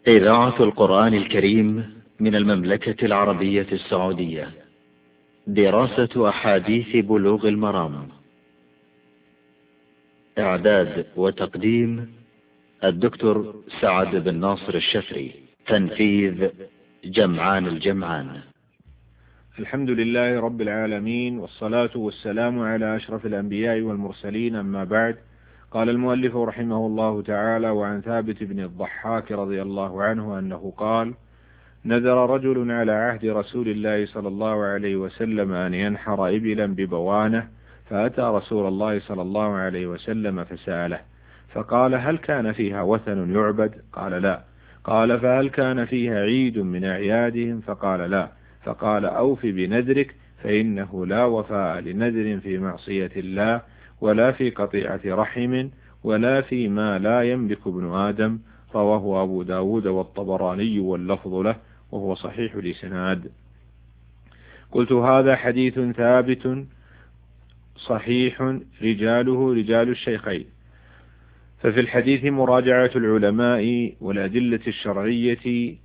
إذاعة القرآن الكريم من المملكة العربية السعودية. دراسة أحاديث بلوغ المرام. إعداد وتقديم الدكتور سعد بن ناصر الشفري. تنفيذ جمعان الجمعان. الحمد لله رب العالمين، والصلاة والسلام على أشرف الأنبياء والمرسلين، أما بعد. قال المؤلف رحمه الله تعالى: وعن ثابت بن الضحاك رضي الله عنه أنه قال: نذر رجل على عهد رسول الله صلى الله عليه وسلم أن ينحر إبلا ببوانة، فأتى رسول الله صلى الله عليه وسلم فسأله، فقال: هل كان فيها وثن يعبد؟ قال: لا. قال: فهل كان فيها عيد من أعيادهم؟ فقال: لا. فقال: أوف بنذرك، فإنه لا وفاء لنذر في معصية الله، ولا في قطيعة رحم، ولا فيما لا يملك ابن آدم. رواه أبو داود والطبراني واللفظ له، وهو صحيح الإسناد. قلت: هذا حديث ثابت صحيح رجاله رجال الشيخين. ففي الحديث مراجعة العلماء والأدلة الشرعية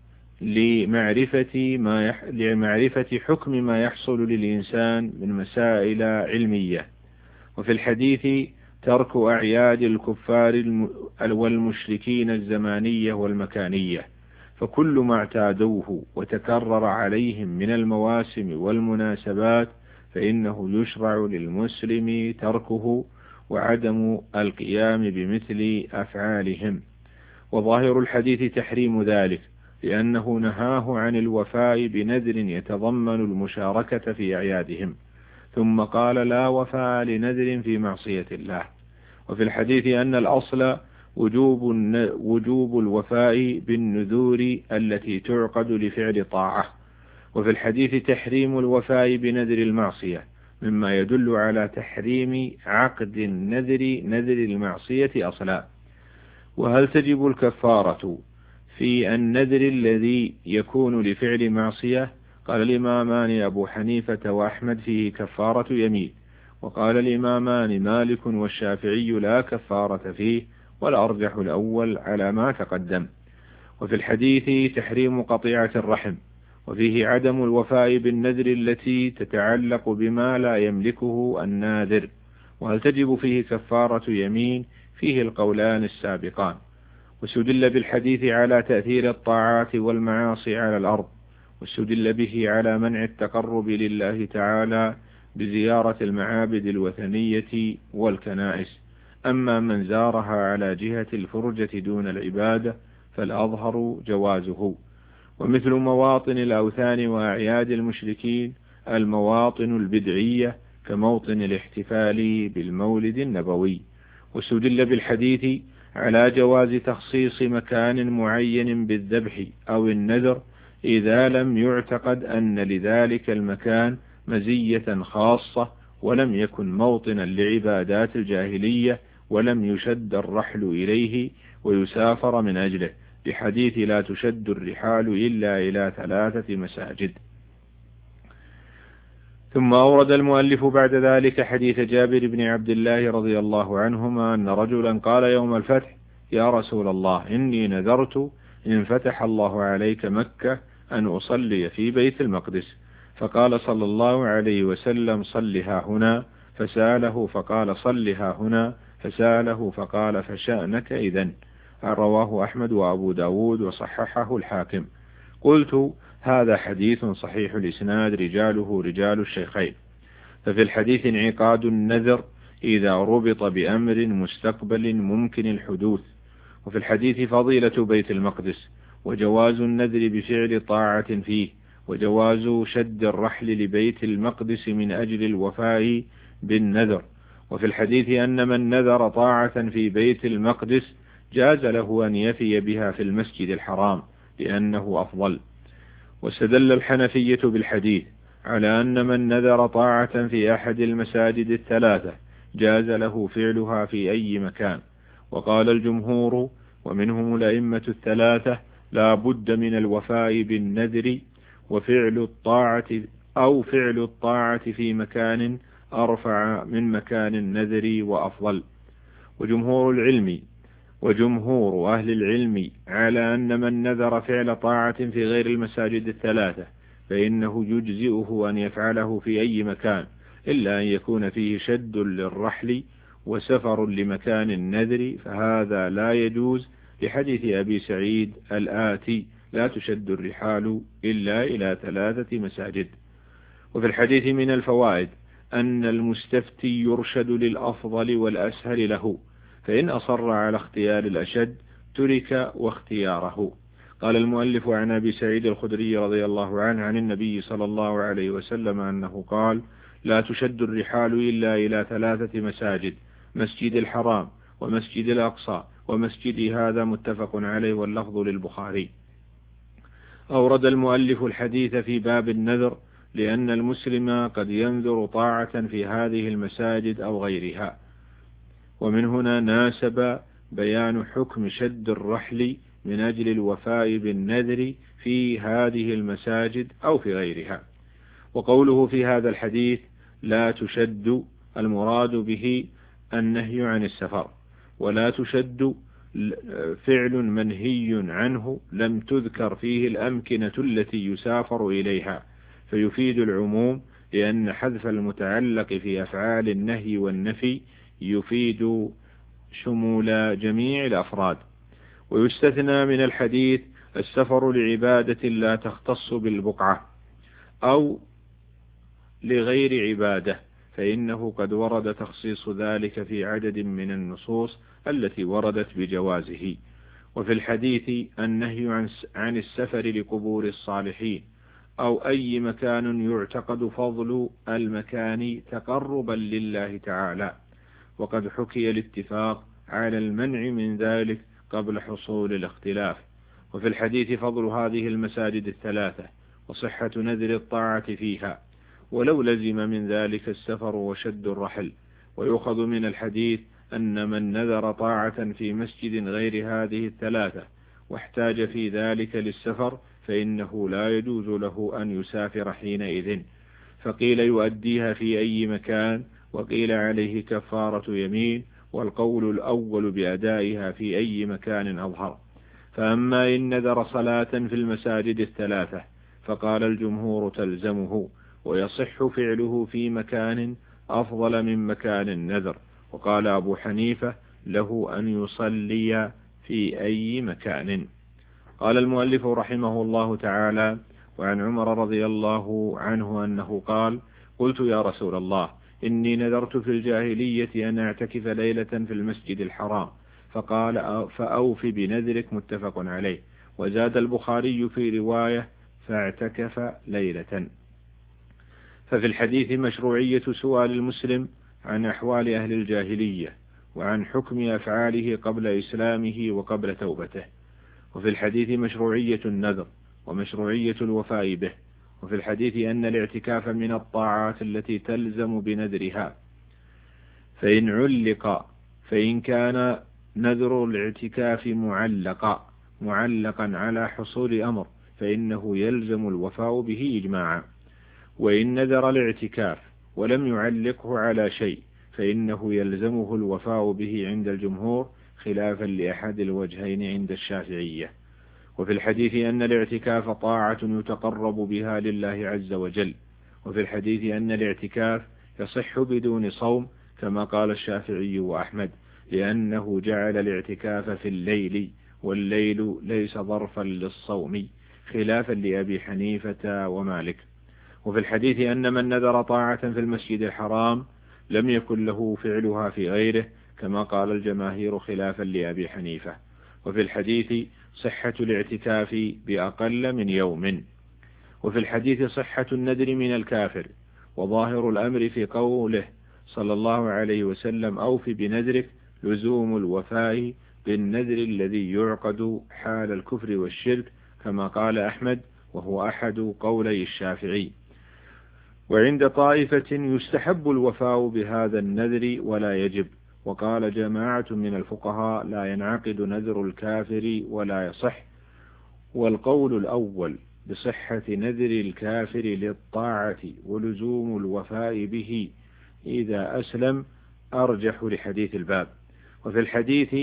لمعرفة حكم ما يحصل للإنسان من مسائل علمية، وفي الحديث ترك أعياد الكفار والمشركين الزمانية والمكانية، فكل ما اعتادوه وتكرر عليهم من المواسم والمناسبات فإنه يشرع للمسلم تركه وعدم القيام بمثل أفعالهم. وظاهر الحديث تحريم ذلك، لأنه نهاه عن الوفاء بنذر يتضمن المشاركة في أعيادهم، ثم قال: لا وفاء لنذر في معصية الله. وفي الحديث أن الأصل وجوب الوفاء بالنذور التي تعقد لفعل طاعة، وفي الحديث تحريم الوفاء بنذر المعصية، مما يدل على تحريم عقد نذر المعصية أصلا. وهل تجب الكفارة في النذر الذي يكون لفعل معصية؟ قال الإمامان أبو حنيفة وأحمد: فيه كفارة يمين. وقال الإمامان مالك والشافعي: لا كفارة فيه، والأرجح الأول على ما تقدم. وفي الحديث تحريم قطيعة الرحم، وفيه عدم الوفاء بالنذر التي تتعلق بما لا يملكه الناذر. وهل تجب فيه كفارة يمين؟ فيه القولان السابقان. واستدل بالحديث على تأثير الطاعات والمعاصي على الأرض، واستدل به على منع التقرب لله تعالى بزيارة المعابد الوثنية والكنائس. أما من زارها على جهة الفرجة دون العبادة فالأظهر جوازه. ومثل مواطن الأوثان وأعياد المشركين المواطن البدعية، كموطن الاحتفال بالمولد النبوي. واستدل بالحديث على جواز تخصيص مكان معين بالذبح أو النذر إذا لم يعتقد أن لذلك المكان مزية خاصة، ولم يكن موطنا لعبادات الجاهلية، ولم يشد الرحل إليه ويسافر من أجله، بحديث: لا تشد الرحال إلا إلى 3 مساجد. ثم أورد المؤلف بعد ذلك حديث جابر بن عبد الله رضي الله عنهما أن رجلا قال يوم الفتح: يا رسول الله، إني نذرت إن فتح الله عليك مكة أن أصلي في بيت المقدس. فقال صلى الله عليه وسلم: صلها هنا. فسأله فقال: صلها هنا. فسأله فقال: فشأنك إذن. رواه أحمد وأبو داود وصححه الحاكم. قلت: هذا حديث صحيح الإسناد رجاله رجال الشيخين. ففي الحديث انعقاد النذر إذا ربط بأمر مستقبل ممكن الحدوث. وفي الحديث فضيلة بيت المقدس، وجواز النذر بفعل طاعة فيه، وجواز شد الرحل لبيت المقدس من أجل الوفاء بالنذر. وفي الحديث أن من نذر طاعة في بيت المقدس جاز له أن يفي بها في المسجد الحرام، لأنه أفضل. واستدل الحنفية بالحديث على أن من نذر طاعة في أحد المساجد 3 جاز له فعلها في أي مكان. وقال الجمهور ومنهم الأئمة 3: لا بد من الوفاء بالنذر، وفعل الطاعة في مكان أرفع من مكان النذر وأفضل. وجمهور العلم وجمهور أهل العلم على أن من نذر فعل طاعة في غير المساجد الثلاثة فإنه يجزئه أن يفعله في أي مكان إلا أن يكون فيه شد للرحل وسفر لمكان النذر، فهذا لا يجوز لحديث أبي سعيد الآتي: لا تشد الرحال إلا إلى 3 مساجد. وفي الحديث من الفوائد أن المستفتي يرشد للأفضل والأسهل له، فإن أصر على اختيار الأشد ترك واختياره. قال المؤلف: عن أبي سعيد الخدري رضي الله عنه عن النبي صلى الله عليه وسلم أنه قال: لا تشد الرحال إلا إلى 3 مساجد: مسجد الحرام ومسجد الأقصى ومسجد هذا. متفق عليه، واللفظ للبخاري. أورد المؤلف الحديث في باب النذر لأن المسلم قد ينذر طاعة في هذه المساجد أو غيرها، ومن هنا ناسب بيان حكم شد الرحل من أجل الوفاء بالنذر في هذه المساجد أو في غيرها. وقوله في هذا الحديث لا تشد، المراد به النهي عن السفر، ولا تشد فعل منهي عنه لم تذكر فيه الأمكنة التي يسافر إليها، فيفيد العموم، لأن حذف المتعلق في أفعال النهي والنفي يفيد شمول جميع الأفراد. ويستثنى من الحديث السفر لعبادة لا تختص بالبقعة أو لغير عبادة، فإنه قد ورد تخصيص ذلك في عدد من النصوص التي وردت بجوازه. وفي الحديث النهي عن السفر لقبور الصالحين أو أي مكان يعتقد فضل المكان تقربا لله تعالى، وقد حكي الاتفاق على المنع من ذلك قبل حصول الاختلاف. وفي الحديث فضل هذه المساجد الثلاثة وصحة نذر الطاعة فيها، ولو لزم من ذلك السفر وشد الرحل. ويؤخذ من الحديث أن من نذر طاعة في مسجد غير هذه الثلاثة واحتاج في ذلك للسفر فإنه لا يجوز له أن يسافر حينئذ، فقيل يؤديها في أي مكان، وقيل عليه كفارة يمين، والقول الأول بأدائها في أي مكان أظهر. فأما إن نذر صلاة في المساجد الثلاثة فقال الجمهور تلزمه، ويصح فعله في مكان أفضل من مكان النذر. وقال أبو حنيفة له أن يصلي في أي مكان. قال المؤلف رحمه الله تعالى: وعن عمر رضي الله عنه أنه قال: قلت يا رسول الله إني نذرت في الجاهلية أن أعتكف ليلة في المسجد الحرام، فقال: فأوف بنذرك. متفق عليه. وزاد البخاري في رواية: فاعتكف ليلة. ففي الحديث مشروعية سؤال المسلم عن أحوال أهل الجاهلية وعن حكم أفعاله قبل إسلامه وقبل توبته. وفي الحديث مشروعية النذر ومشروعية الوفاء به. وفي الحديث أن الاعتكاف من الطاعات التي تلزم بنذرها، فإن كان نذر الاعتكاف معلقا على حصول أمر فإنه يلزم الوفاء به إجماعا. وإن نذر الاعتكاف ولم يعلقه على شيء فإنه يلزمه الوفاء به عند الجمهور، خلافا لأحد الوجهين عند الشافعية. وفي الحديث أن الاعتكاف طاعة يتقرب بها لله عز وجل. وفي الحديث أن الاعتكاف يصح بدون صوم، كما قال الشافعي وأحمد، لأنه جعل الاعتكاف في الليل، والليل ليس ظرفا للصوم، خلافا لأبي حنيفة ومالك. وفي الحديث أن من نذر طاعة في المسجد الحرام لم يكن له فعلها في غيره، كما قال الجماهير خلافا لأبي حنيفة. وفي الحديث صحة الاعتكاف بأقل من يوم. وفي الحديث صحة النذر من الكافر. وظاهر الأمر في قوله صلى الله عليه وسلم: أوف بنذرك، لزوم الوفاء بالنذر الذي يعقد حال الكفر والشرك، كما قال أحمد، وهو أحد قولي الشافعي. وعند طائفة يستحب الوفاء بهذا النذر ولا يجب. وقال جماعة من الفقهاء: لا ينعقد نذر الكافر ولا يصح. والقول الأول بصحة نذر الكافر للطاعة ولزوم الوفاء به إذا أسلم أرجح لحديث الباب. وفي الحديث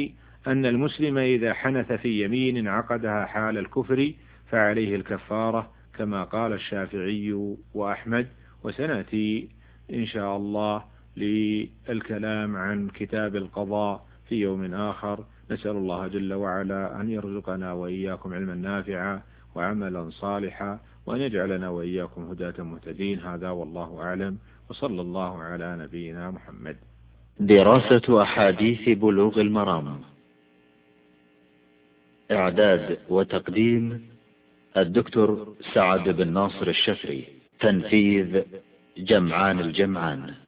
أن المسلم إذا حنث في يمين عقدها حال الكفر فعليه الكفارة كما قال الشافعي وأحمد. وسنأتي إن شاء الله للكلام عن كتاب القضاء في يوم آخر. نسأل الله جل وعلا أن يرزقنا وإياكم علما نافعا وعملا صالحا، وأن يجعلنا وإياكم هداة مهتدين. هذا والله أعلم، وصلى الله على نبينا محمد. دراسة أحاديث بلوغ المرام، إعداد وتقديم الدكتور سعد بن ناصر الشفري، تنفيذ جمعان الجمعان.